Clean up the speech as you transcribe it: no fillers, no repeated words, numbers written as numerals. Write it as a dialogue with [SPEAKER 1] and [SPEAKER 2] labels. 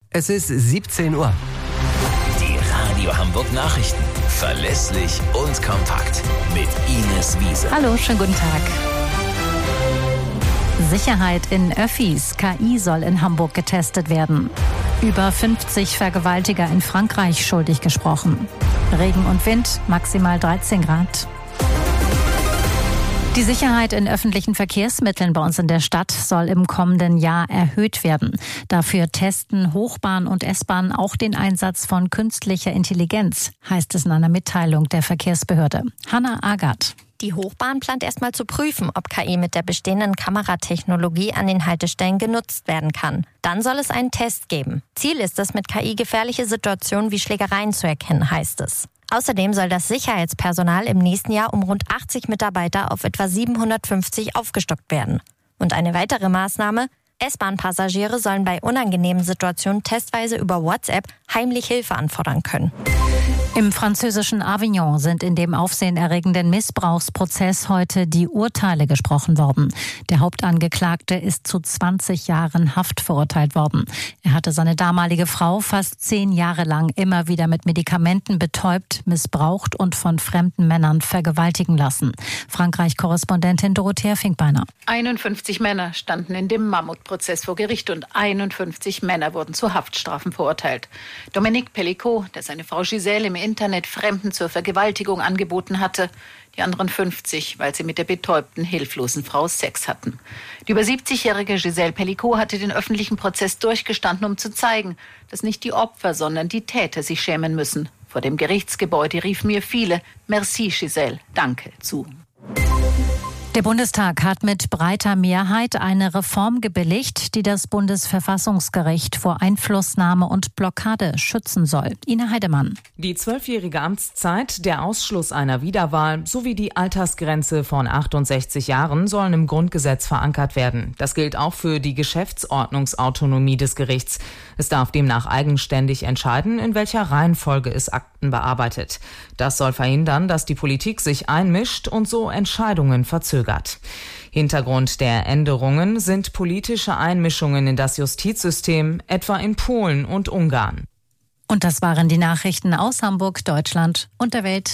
[SPEAKER 1] Es ist 17 Uhr.
[SPEAKER 2] Die Radio Hamburg Nachrichten. Verlässlich und kompakt. Mit Ines Wiese.
[SPEAKER 3] Hallo, schönen guten Tag. Sicherheit in Öffis. KI soll in Hamburg getestet werden. Über 50 Vergewaltiger in Frankreich schuldig gesprochen. Regen und Wind, maximal 13 Grad. Die Sicherheit in öffentlichen Verkehrsmitteln bei uns in der Stadt soll im kommenden Jahr erhöht werden. Dafür testen Hochbahn und S-Bahn auch den Einsatz von künstlicher Intelligenz, heißt es in einer Mitteilung der Verkehrsbehörde. Hanna Agath.
[SPEAKER 4] Die Hochbahn plant erstmal zu prüfen, ob KI mit der bestehenden Kameratechnologie an den Haltestellen genutzt werden kann. Dann soll es einen Test geben. Ziel ist es, mit KI gefährliche Situationen wie Schlägereien zu erkennen, heißt es. Außerdem soll das Sicherheitspersonal im nächsten Jahr um rund 80 Mitarbeiter auf etwa 750 aufgestockt werden. Und eine weitere Maßnahme: S-Bahn-Passagiere sollen bei unangenehmen Situationen testweise über WhatsApp heimlich Hilfe anfordern können.
[SPEAKER 3] Im französischen Avignon sind in dem aufsehenerregenden Missbrauchsprozess heute die Urteile gesprochen worden. Der Hauptangeklagte ist zu 20 Jahren Haft verurteilt worden. Er hatte seine damalige Frau fast 10 Jahre lang immer wieder mit Medikamenten betäubt, missbraucht und von fremden Männern vergewaltigen lassen. Frankreich-Korrespondentin Dorothea Finkbeiner.
[SPEAKER 5] 51 Männer standen in dem Mammutprozess vor Gericht und 51 Männer wurden zu Haftstrafen verurteilt. Dominique Pellicot, der seine Frau Gisèle im Internet Fremden zur Vergewaltigung angeboten hatte, die anderen 50, weil sie mit der betäubten, hilflosen Frau Sex hatten. Die über 70-jährige Gisèle Pellicot hatte den öffentlichen Prozess durchgestanden, um zu zeigen, dass nicht die Opfer, sondern die Täter sich schämen müssen. Vor dem Gerichtsgebäude riefen mir viele "Merci Gisèle", Danke zu.
[SPEAKER 3] Der Bundestag hat mit breiter Mehrheit eine Reform gebilligt, die das Bundesverfassungsgericht vor Einflussnahme und Blockade schützen soll. Ina Heidemann.
[SPEAKER 6] Die 12-jährige Amtszeit, der Ausschluss einer Wiederwahl sowie die Altersgrenze von 68 Jahren sollen im Grundgesetz verankert werden. Das gilt auch für die Geschäftsordnungsautonomie des Gerichts. Es darf demnach eigenständig entscheiden, in welcher Reihenfolge es Akten bearbeitet. Das soll verhindern, dass die Politik sich einmischt und so Entscheidungen verzögert. Hintergrund der Änderungen sind politische Einmischungen in das Justizsystem, etwa in Polen und Ungarn.
[SPEAKER 3] Und das waren die Nachrichten aus Hamburg, Deutschland und der Welt.